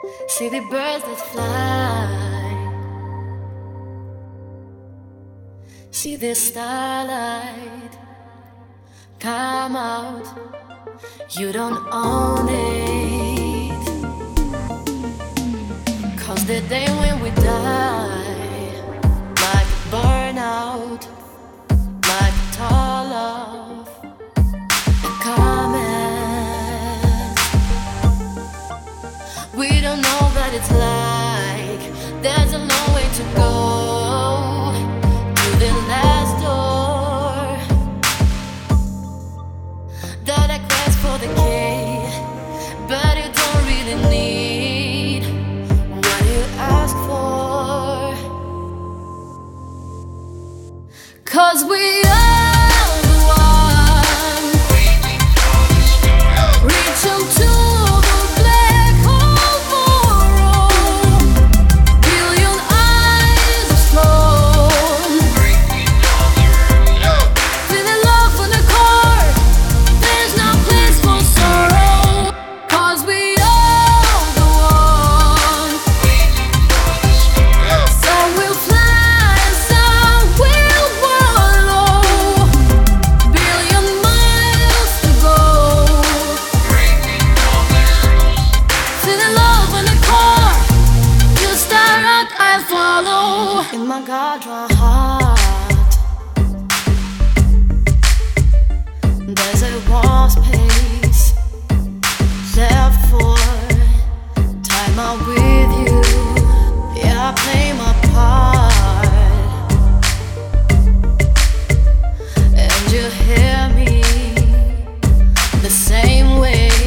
See the birds that fly, see the starlight come out. You don't own it, 'cause the day when we die, like a burnout, like a tall love, a comet. We don't know what it's like. There's a long way to go to the last door that I quest for the key, but you don't really need what you ask for, 'cause we are the one reaching to the black hole for billion eyes of stone, feeling love from the core. There's no place for sorrow, 'cause we are the one. Some will fly and some will follow. Billion miles to go. Feeling love in the core. You stare out, I follow. In my guardrail heart, there's a warm space left for time out with you. Yeah, I play my part, and you hear me the same way